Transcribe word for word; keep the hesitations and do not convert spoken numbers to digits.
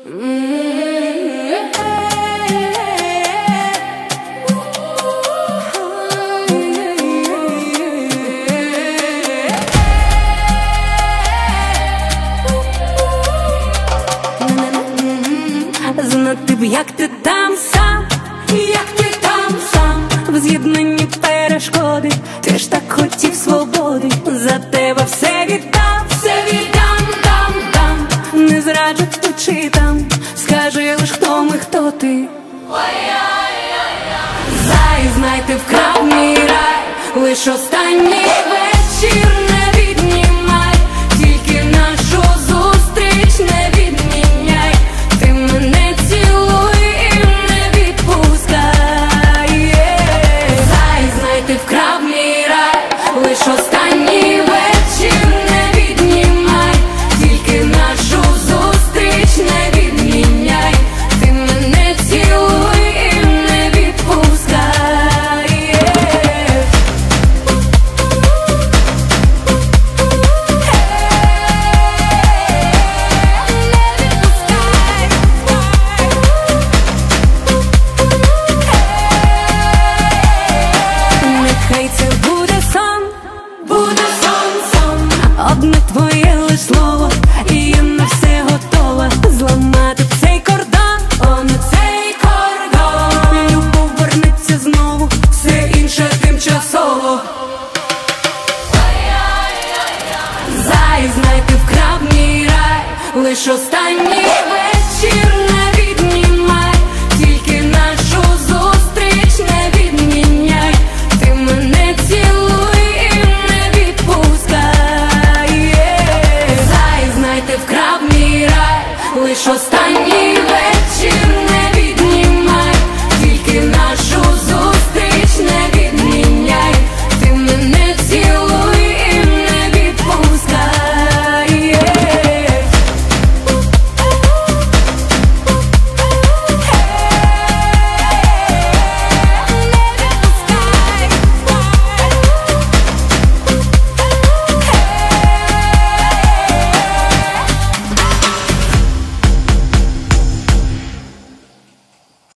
Знати б, як ти там сам, як ти там сам, в з'єднанні перешкоди, ти ж так хотів свободи, за тебе все віддам, все віддам, дам, дам, не зраджу тут чи там, скажи лиш, хто ми, хто ти. Зай, знай, ти вкрав мій рай, лиш останній вечір не віднімай, тільки нашу зустріч не відміняй, ти мене цілуй і не відпускай. Зай, знай, ти вкрав мій рай, лиш останній вечір не віднімай, тільки нашу зустріч не відміняй, ти мене цілуй і не відпускай. Нехай це буде сон, буде сон, сон, одне твоє лиш слово, і я на все готова зламати цей кордон, о, не цей кордон. Любов вернеться знову, все інше тимчасово. Зай, знай, ти вкрав мій рай, лиш останній вечір не віднімай, тільки нашу зустріч не відміняй, ти мене цілуй і не відпускай. Зай, знай, ти вкрав мій рай, лиш останній